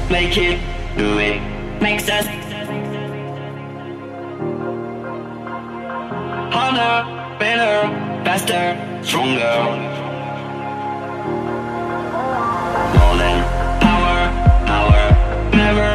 make it, do it, makes us harder, better, faster, stronger. More than power, never,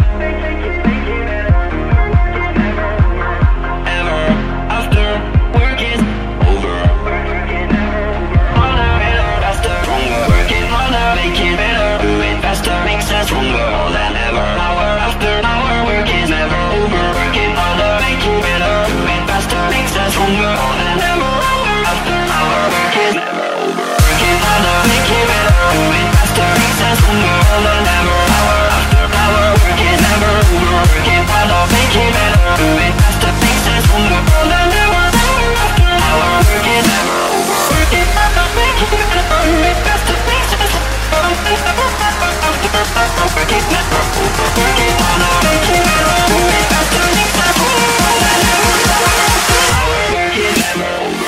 ever, after work is over. Harder, better, faster, stronger. Working harder, make it better, do it faster, makes us stronger. More than ever, hour after hour, work is never over. Working harder, make it better, do it faster, makes us stronger. More than ever, hour after hour, work is never over. Working harder, make it better, do it faster, makes us stronger. More than ever, hour after hour, work is never over. Working harder, make it better, do it faster, makes us stronger. More than ever, hour after hour, work is never over. Working harder, make it better, do it faster, makes us stronger. Working never over. Working harder, make it better, do it faster, makes us stronger. More than ever, hour after hour, work is never over.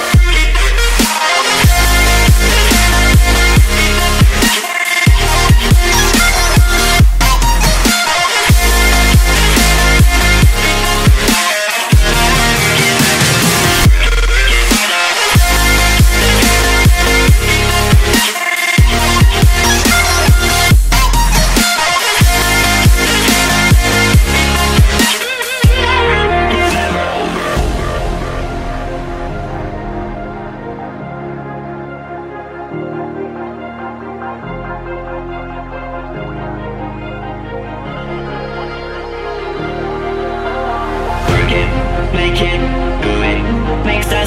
Make it, do it, makes us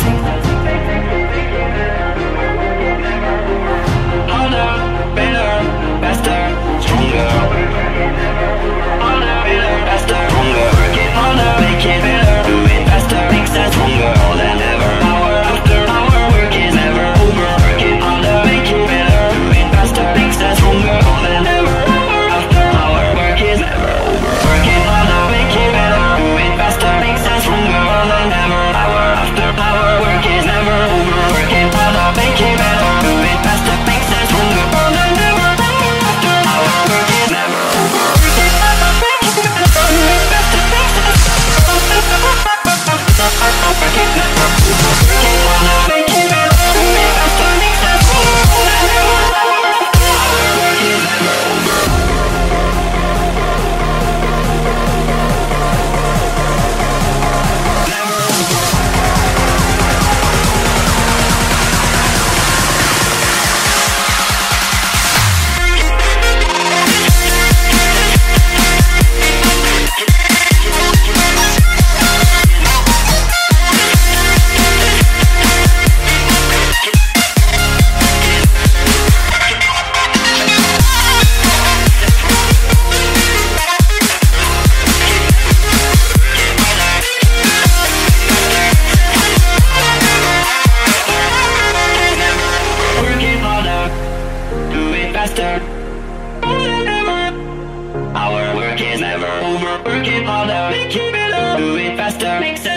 harder, better, faster, stronger. Harder, better, faster, stronger. Working harder, make it better, do it faster, makes us stronger. More than ever, hour after hour, work is never over. Working harder, make it better, do it faster, makes us stronger. More than ever, hour after hour, work is never over. Working harder, make it better, do it faster, makes us stronger. More than ever, hour after hour, work is never over. Working harder, make it better, do it faster, makes us stronger. More than ever, hour after hour, work is never over. Working harder, make it better, do it faster, makes us stronger. Work is never over. Working harder, make it better, do it faster, makes us stronger. More than ever, hour after hour, work is never over. Working harder, do it faster. More than ever, our work is never over. Working harder, make it better, do it faster, makes sense.